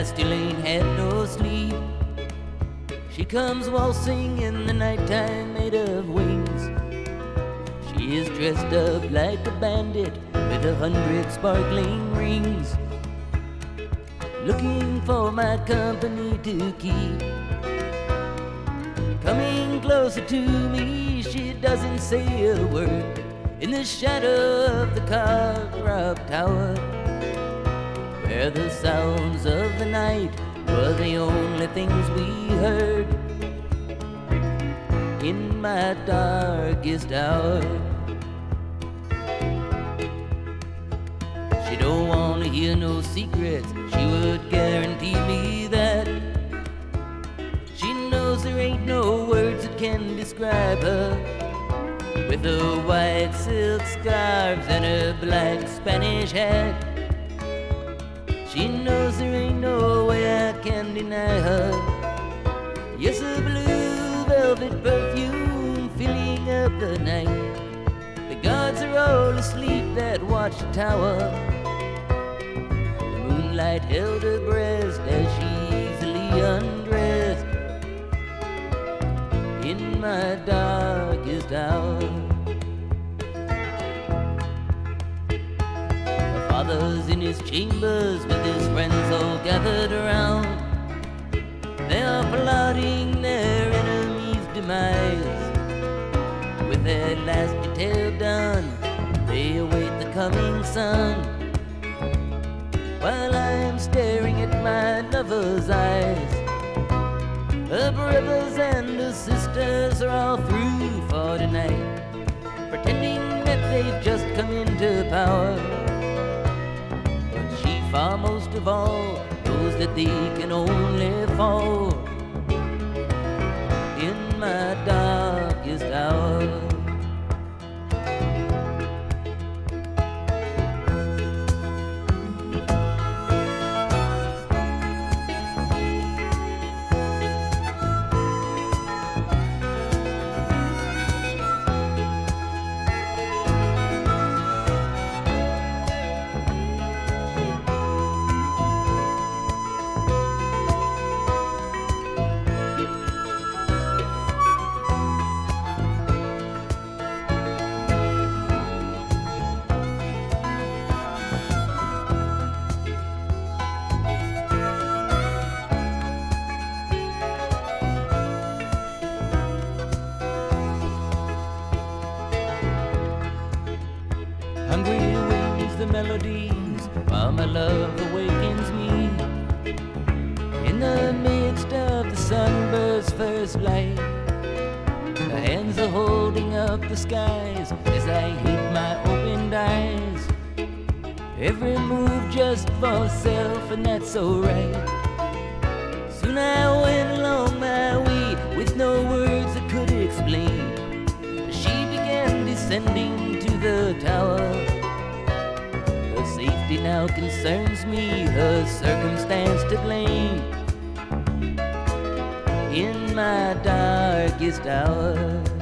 I still ain't had no sleep. She comes waltzing in the nighttime made of wings. She is dressed up like a bandit with 100 sparkling rings, looking for my company to keep. Coming closer to me, she doesn't say a word. In the shadow of the carved rock tower, where the sounds of the night were the only things we heard, in my darkest hour. She don't want to hear no secrets, she would guarantee me that. She knows there ain't no words that can describe her, with her white silk scarves and her black Spanish hat. She knows there ain't no way I can deny her. Yes, her blue velvet perfume filling up the night. The guards are all asleep that watch the tower. The moonlight held her breast as she easily undressed, in my darkest hour. Her father's in his chambers with his friends all gathered around. They are plotting their enemy's demise. With their last detail done, they await the coming sun, while I am staring at my lover's eyes. Her brothers and her sisters are all through for tonight, pretending that they've just come into power. But she, far most of all, knows that they can only fall in my darkest hour. Hungry wings the melodies while my love awakens me. In the midst of the sunbird's first light, her hands are holding up the skies as I hit my opened eyes. Every move just for self, and that's alright. Soon I went along my way with no words that could explain. She began descending to the tower. Her safety now concerns me, her circumstance to blame, in my darkest hour.